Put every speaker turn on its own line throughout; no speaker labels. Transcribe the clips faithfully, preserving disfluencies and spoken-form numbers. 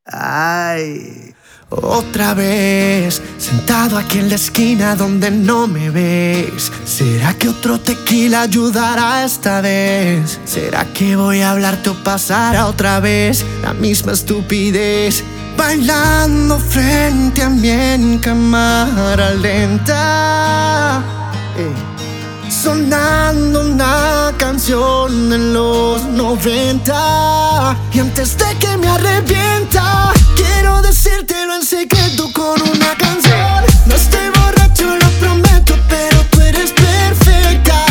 Ay, otra vez, sentado aquí en la esquina donde no me ves. ¿Será que otro tequila ayudará esta vez? ¿Será que voy a hablarte o pasará otra vez la misma estupidez? Bailando frente a mí en cámara lenta, eh. sonando una canción de los noventa. Y antes de que me arrepienta, quiero decírtelo en secreto con una canción. No estoy borracho, lo prometo, pero tú eres perfecta.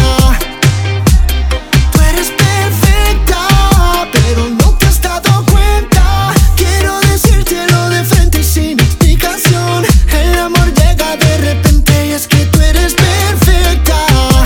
Tú eres perfecta, pero no te has dado cuenta. Quiero decírtelo de frente y sin explicación. El amor llega de repente y es que tú eres perfecta.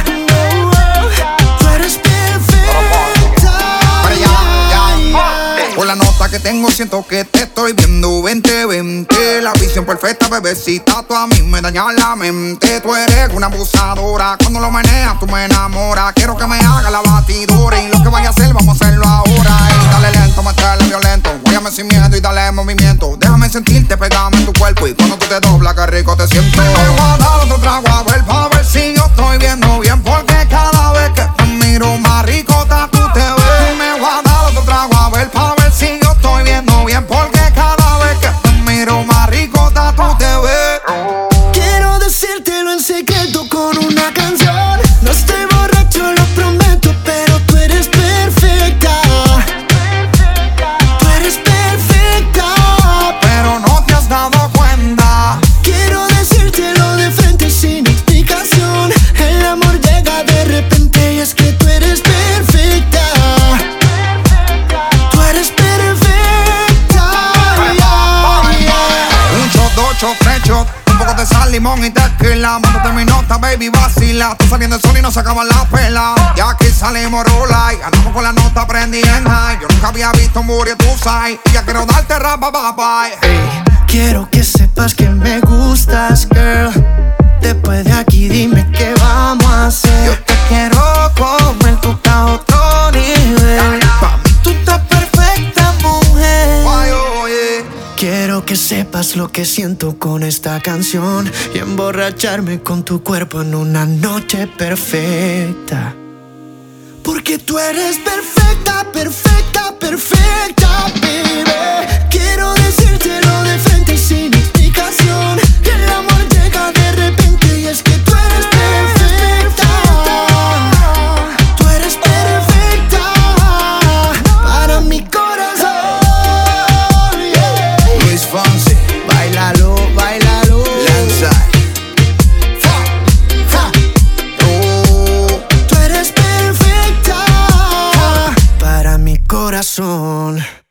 La nota que tengo siento que te estoy viendo veinte veinte. La visión perfecta, bebecita, tú a mí me dañas la mente. Tú eres una abusadora, cuando lo meneas tú me enamoras. Quiero que me haga la batidora y lo que vaya a hacer vamos a hacerlo ahora. Y dale lento, métele violento, guáyame sin miedo y dale movimiento. Déjame sentirte, pegame en tu cuerpo y cuando tú te doblas qué rico te siento. Me voy a dar otro trago a ver, pa' ver si yo estoy viendo bien, porque cada vez que te miro más ricota tú te ves. Me voy a dar otro trago a ver, pa' ver si yo estoy viendo bien, porque cada vez que te miro más ricota tú te ves.
Quiero decírtelo en secreto con una canción. No estoy borracho, lo prometo, pero tú eres perfecta. Tú eres perfecta,
pero no te has dado cuenta.
Quiero decírtelo de frente y sin explicación. El amor llega de repente y es que tú eres perfecta. Tú eres perfecta.
Un shot, dos shots, tres shots, un poco de sal, limón y tequila. Mándate mi nota, baby, vacila. Tú saliendo el sol y no se acaban las pelas. Ya aquí salimos rola y andamos con la nota prendida en high. Yo nunca había visto un booty, tú sabes. Y ya quiero darte rapa, bye, bye.
Hey, quiero que sepas que me gustas, girl. Después de aquí dime qué vamos a hacer.
Yo te quiero comer, tú estás a otro nivel.
Pa' mí tú estás perfecta, mujer.
Ay, oye.
Quiero que sepas lo que siento con esta canción y emborracharme con tu cuerpo en una noche perfecta. Porque tú eres perfecta, perfecta, perfecta, baby. Quiero decírtelo de frente y sin explicación. El amor llega de repente y es que tú eres perfecta. Tú eres perfecta para mi corazón.
Luis Fonsi,
Báilalo, báilalo.
Lanza.
Fa, fa.
Oh.
Tú eres perfecta para mi corazón.